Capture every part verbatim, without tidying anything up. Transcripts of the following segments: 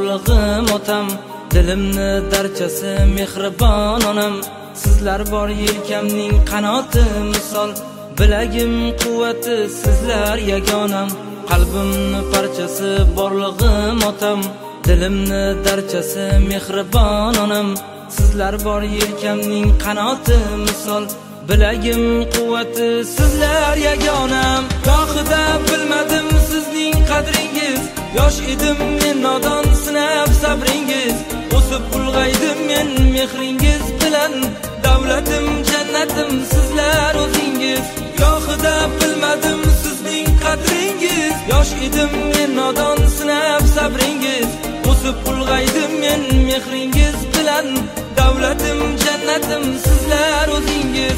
borlig'im otam, dilimni darchasi mehribon onam. Sizlar bor yelkamning qanoti misol, bilagim quvvati sizlar yagonam. Qalbimni parchasi borlig'im otam, dilimni darchasi mehribon onam. Sizlar bor yelkamning qanoti misol, bilagim quvvati sizlar yagonam. Gohida bilmadim sizning qadringiz, yosh edim men nodon sinab sabringiz. O'sib ulg'aydim men mehringiz bilan, davlatim jannatim sizlar o'zingiz. Gohida bilmadim sizning qadringiz, yosh edim men nodon sinab sabringiz. O'sib ulg'aydim men mehringiz bilan, davlatim jannatim sizlar o'zingiz.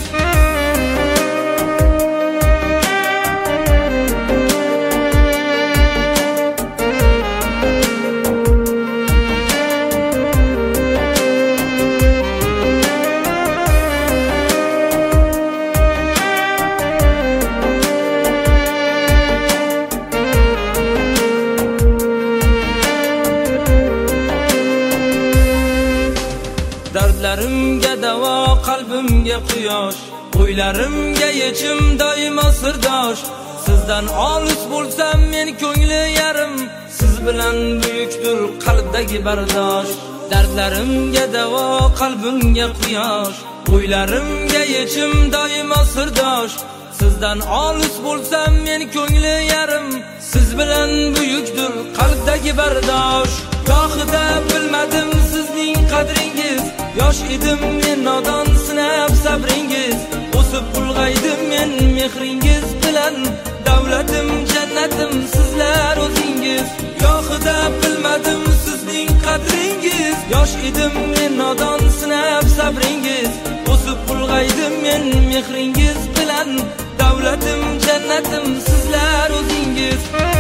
Dardlarimga davo, qalbimga quyosh, o'ylarimga yechim doimo sirdosh. Sizdan olis bo'lsam men ko'ngli yarim, siz bilan buyukdir qalbdagi bardosh. Dardlarimga davo, qalbimga quyosh, o'ylarimga yechim doimo sirdosh. Sizdan olis bo'lsam men ko'ngli yarim, siz bilan buyukdir qalbdagi bardosh. Gohida bilmadim sizning qadringiz, yosh edim men nodon sinab sabringiz. O'sib ulg'aydim men mehringiz bilan, davlatim jannatim sizlar o'zingiz. Gohida bilmadim sizning qadringiz, yosh edim men nodon sinab sabringiz. O'sib ulg'aydim men mehringiz bilan, davlatim jannatim sizlar o'zingiz.